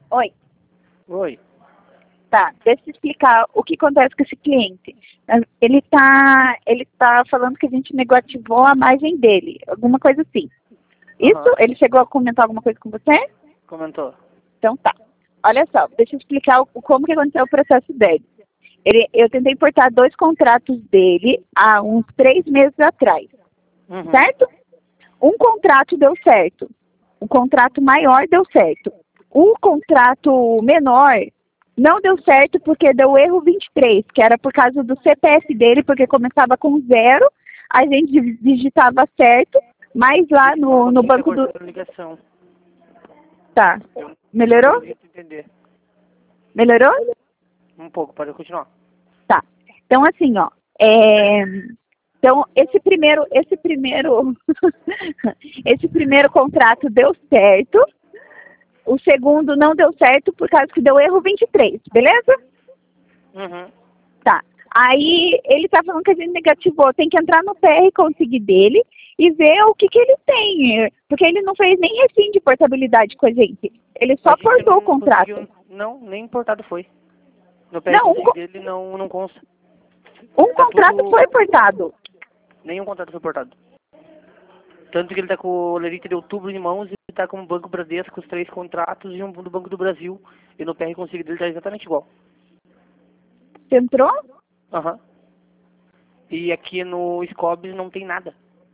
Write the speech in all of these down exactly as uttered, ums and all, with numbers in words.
Oi. Oi. Tá, deixa eu explicar o que acontece com esse cliente. Ele tá, ele tá falando que a gente negativou a margem dele, alguma coisa assim. Isso? Aham. Ele chegou a comentar alguma coisa com você? Comentou. Então tá. Olha só, deixa eu explicar o, como que aconteceu o processo dele. Ele, eu tentei importar dois contratos dele há uns três meses atrás, Uhum. certo? Um contrato deu certo. O contrato maior deu certo. O contrato menor não deu certo porque deu erro vinte e três, que era por causa do C P F dele, porque começava com zero, a gente digitava certo, mas lá no, no banco do... Ligação. Tá. Eu Melhorou? não consegui entender. Melhorou? Um pouco, pode continuar. Tá. Então, assim, ó. É... Então, esse primeiro, esse primeiro, esse primeiro contrato deu certo. O segundo não deu certo por causa que deu erro vinte e três, beleza? Uhum. Tá. Aí ele tá falando que a gente negativou. Tem que entrar no P R conseguir dele e ver o que que ele tem. Porque ele não fez nem refim de portabilidade com a gente. Ele só A gente portou não o contrato. conseguiu- Não, nem importado foi. No pé Não, um, co- dele não, não consta. um Tá contrato tudo. foi portado. Nenhum contrato foi portado. Tanto que ele tá com o Lerite de outubro em mãos e tá com o Banco Bradesco, os três contratos e um do Banco do Brasil. E no P R consigo dele tá exatamente igual. Você entrou? Aham. E aqui no Scobs não tem nada.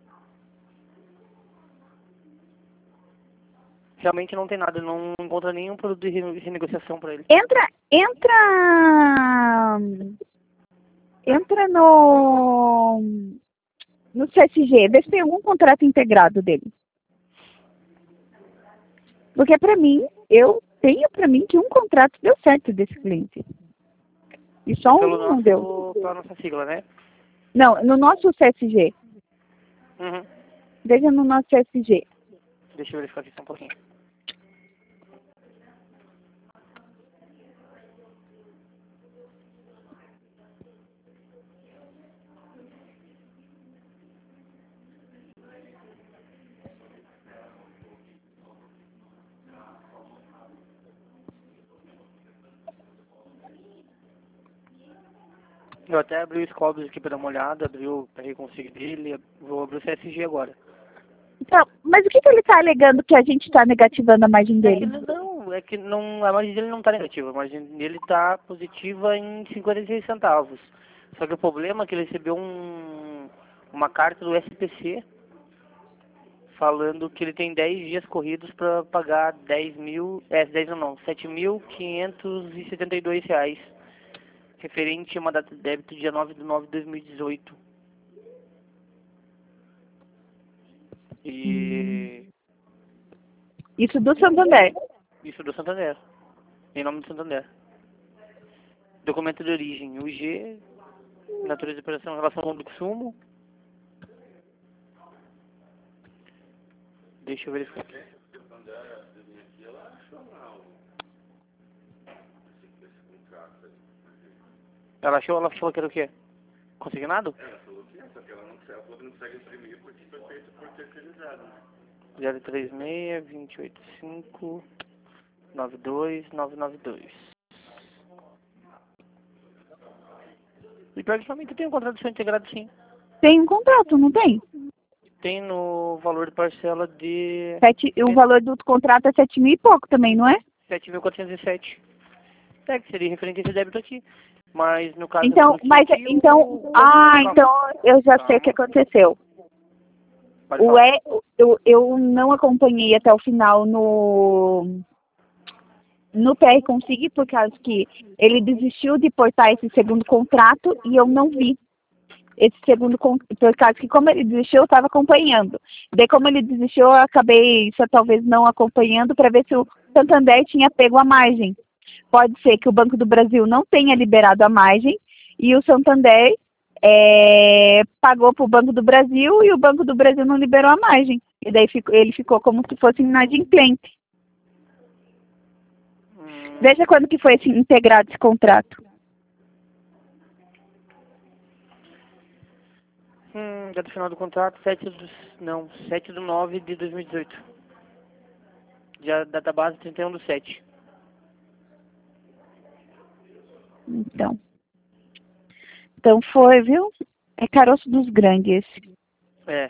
Realmente não tem nada, não encontra nenhum produto de rene- renegociação pra ele. Entra, entra, entra no, no C S G, vê se tem algum contrato integrado dele. Porque para mim, eu tenho para mim que um contrato deu certo desse cliente. E só Pelo um não nosso, deu. pela nossa sigla, né? Não, no nosso C S G. Uhum. Veja no nosso C S G. Deixa eu verificar aqui só um pouquinho. Eu até abri o Scobs aqui pra dar uma olhada, abri o P R consigo dele, vou abrir o C S G agora. Então, mas o que, que ele está alegando que a gente está negativando a margem É que dele? ele não, é que não, a margem dele não tá negativa, a margem dele tá positiva em cinquenta e seis centavos. Só que o problema é que ele recebeu um, uma carta do S P C falando que ele tem dez dias corridos para pagar dez mil, é, dez não, não, sete mil quinhentos e setenta e dois reais, referente a uma data de débito dia nove de nove de dois mil e dezoito. E Isso do Santander. isso do Santander, em nome do Santander. Documento de origem, U G, natureza de operação em relação ao do consumo. Deixa eu verificar aqui. Ela achou, ela falou que era o quê? Consignado? Ela falou que é, só que ela não, ela falou que não consegue imprimir porque foi feito por terceirizado. zero três seis, dois oito cinco, nove dois nove nove dois. E pior que realmente tem um contrato de som integrado sim. Tem um contrato, não tem? Tem no valor de parcela de Sete, o valor do contrato é sete mil e pouco também, não é? sete mil quatrocentos e sete. É que seria referente a esse débito aqui. Mas no caso Então, eu coloquei mas aqui então, o... ah, Calma. então eu já sei o que aconteceu. Pode O falar. E, eu, eu não acompanhei até o final no no P R Consig por causa que ele desistiu de portar esse segundo contrato e eu não vi esse segundo con- por causa que como ele desistiu eu estava acompanhando. Daí como ele desistiu eu acabei só talvez não acompanhando para ver se o Santander tinha pego a margem. Pode ser que o Banco do Brasil não tenha liberado a margem e o Santander é, pagou para o Banco do Brasil e o Banco do Brasil não liberou a margem. E daí fico, ele ficou como se fosse inadimplente. Hum, Veja quando que foi esse, integrado esse contrato. hum, data final do contrato, sete do... Não, sete do nove de dois mil e dezoito. Já data base trinta e um do sete. Então. Então foi, viu? É caroço dos grandes esse. É.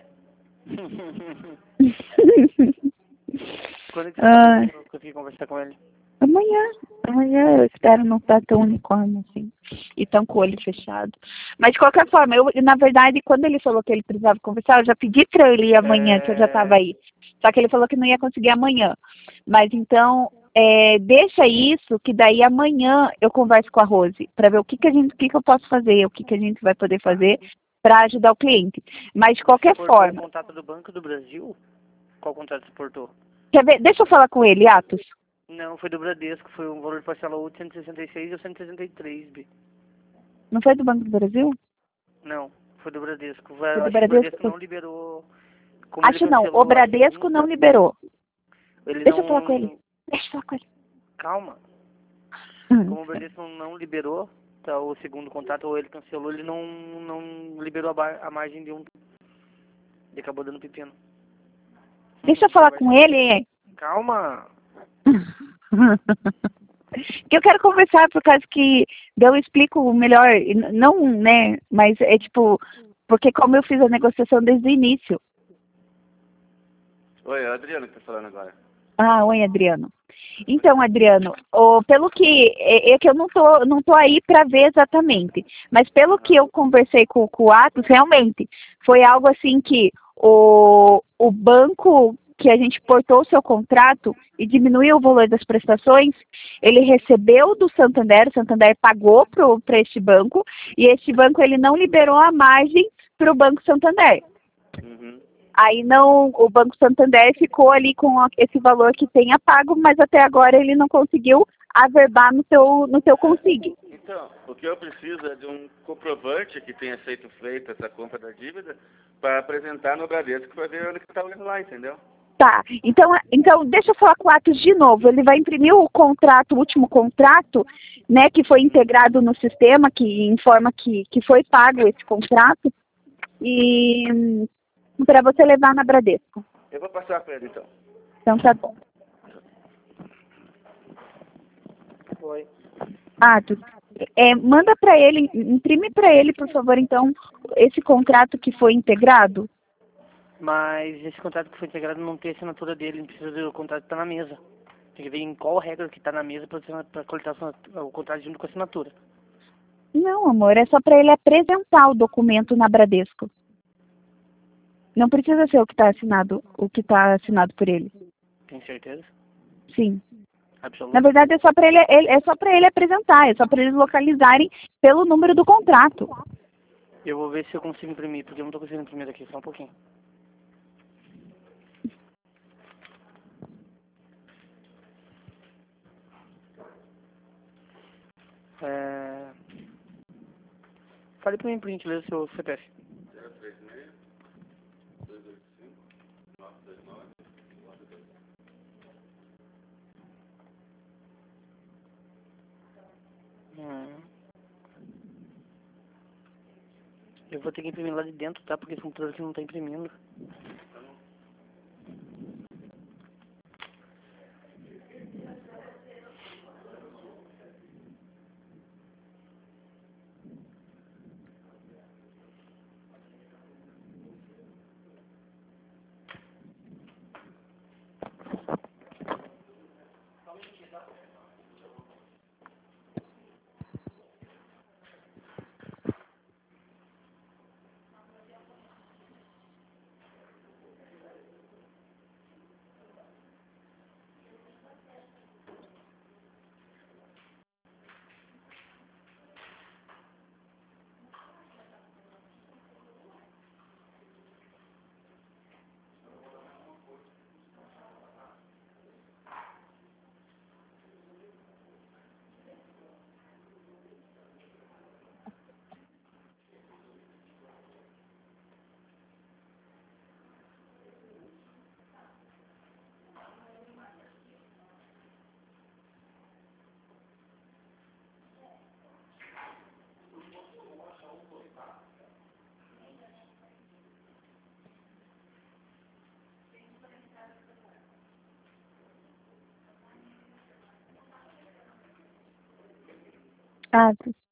Quando é que você Ah, tá conseguir conversar com ele? amanhã. Amanhã eu espero não estar tão unicórnio assim. E tão com o olho fechado. Mas de qualquer forma, eu, na verdade, quando ele falou que ele precisava conversar, eu já pedi para ele ir amanhã, que eu já estava É... aí. Só que ele falou que não ia conseguir amanhã. Mas então, é, deixa isso, que daí amanhã eu converso com a Rose, para ver o que, que a gente, o que, que eu posso fazer, o que, que a gente vai poder fazer para ajudar o cliente. Mas de Você qualquer portou o forma, contato do Banco do Brasil? Qual contrato você portou? quer ver? Deixa eu falar com ele, Atos. Não, foi do Bradesco, foi um valor parcial ou de cento e sessenta e seis ou cento e sessenta e três, Bi. Não foi do Banco do Brasil? Não, foi do Bradesco. Foi Eu do acho que o Bradesco Bradesco? não liberou. Como ele Acho não, o cancelou a Bradesco não segunda, liberou. ele Deixa eu falar com ele. não. Deixa eu falar com ele. Calma. Hum. Como o Bradesco não, não liberou tá, o segundo contrato, ou ele cancelou, ele não, não liberou a, bar, a margem de um. Ele acabou dando pepino. Deixa eu falar com ele. Calma. Que eu quero conversar por causa que daí eu explico melhor, não, né, mas é tipo, porque como eu fiz a negociação desde o início. Oi, é o Adriano que tá falando agora. Ah, oi, Adriano. Então, Adriano, o, pelo que é, é que eu não tô, não tô aí para ver exatamente, mas pelo que eu conversei com, com o Atos, realmente foi algo assim que o, o banco que a gente portou o seu contrato e diminuiu o valor das prestações, ele recebeu do Santander, o Santander pagou para este banco e este banco ele não liberou a margem para o Banco Santander. Uhum. Aí não, o Banco Santander ficou ali com esse valor que tenha pago, mas até agora ele não conseguiu averbar no seu, no seu consigne. Então, o que eu preciso é de um comprovante que tenha sido feita essa compra da dívida para apresentar no Bradesco para ver onde que está olhando lá, entendeu? Tá, então, então deixa eu falar com o Atos de novo. Ele vai imprimir o contrato, o último contrato, né, que foi integrado no sistema, que informa que, que foi pago esse contrato, e para você levar na Bradesco. Eu vou passar para ele então. Então tá bom. Foi. Atos, é, manda para ele, imprime para ele, por favor, então, esse contrato que foi integrado. Mas esse contrato que foi integrado não tem assinatura dele, não precisa ver, o contrato está na mesa. Tem que ver em qual regra que está na mesa para coletar o contrato junto com a assinatura. Não, amor, é só para ele apresentar o documento na Bradesco. Não precisa ser o que está assinado, o que está assinado por ele. Tem certeza? Sim. Absoluto. Na verdade, é só para ele, ele, é só para ele apresentar, é só para eles localizarem pelo número do contrato. Eu vou ver se eu consigo imprimir, porque eu não estou conseguindo imprimir daqui, só um pouquinho. É... Fale para mim, por gentileza, seu C P F. zero três seis, dois oito cinco, nove dois nove, nove dois. Hum. Eu vou ter que imprimir lá de dentro, tá? Porque esse computador aqui não está imprimindo. Ah,